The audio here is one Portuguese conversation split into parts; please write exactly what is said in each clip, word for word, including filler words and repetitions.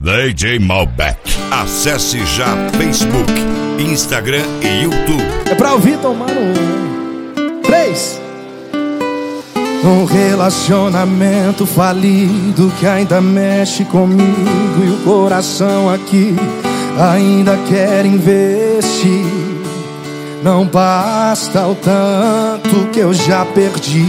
D J Malbec. Acesse já Facebook, Instagram e YouTube. É pra ouvir tomando um. Três. Um relacionamento falido que ainda mexe comigo, e o coração aqui ainda quer investir. Não basta o tanto que eu já perdi.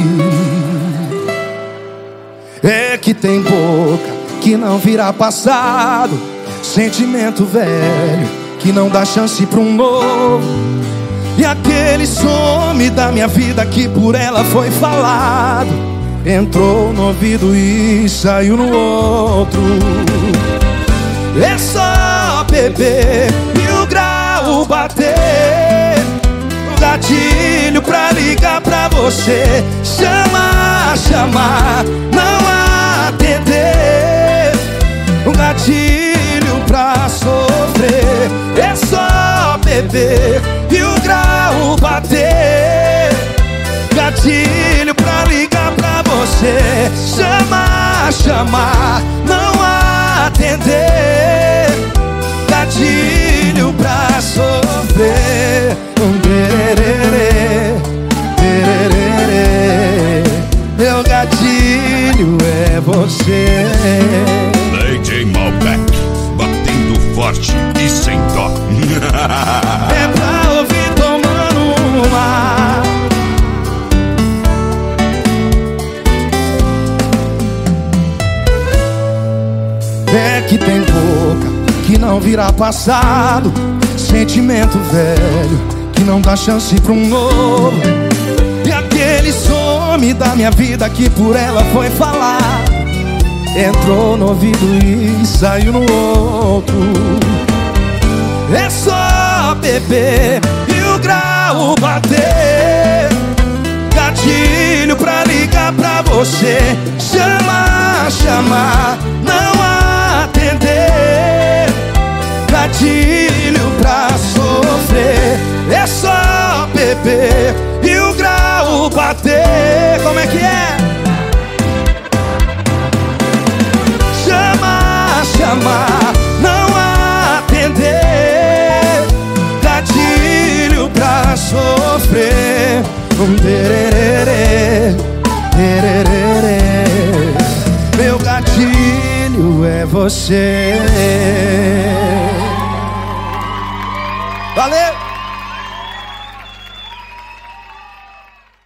É que tem boca que não vira passado, sentimento velho que não dá chance pra um novo. E aquele some da minha vida que por ela foi falado, entrou no ouvido e saiu no outro. É só beber e o grau bater, o gatilho pra ligar pra você, chamar, chamar, não atender, um gatilho pra sofrer. É só beber e o grau bater, gatilho pra ligar pra você, chamar, chamar, não atender, gatilho pra sofrer. Um tererê, tererê, meu gatilho é você. D J Malbec, batendo forte e sem dó. É pra ouvir tomando uma. É que tem boca que não vira passado, sentimento velho que não dá chance pra um novo. E aquele some da minha vida que por ela foi falar, entrou no ouvido e saiu no outro. É só beber e o grau bater, gatilho pra ligar pra você, chamar, chamar, não atender, gatilho pra sofrer. É só beber e o grau bater. Como é que é? Chamar, chamar, não atender, gatilho pra sofrer. Um tererê, tererê, meu gatilho é você.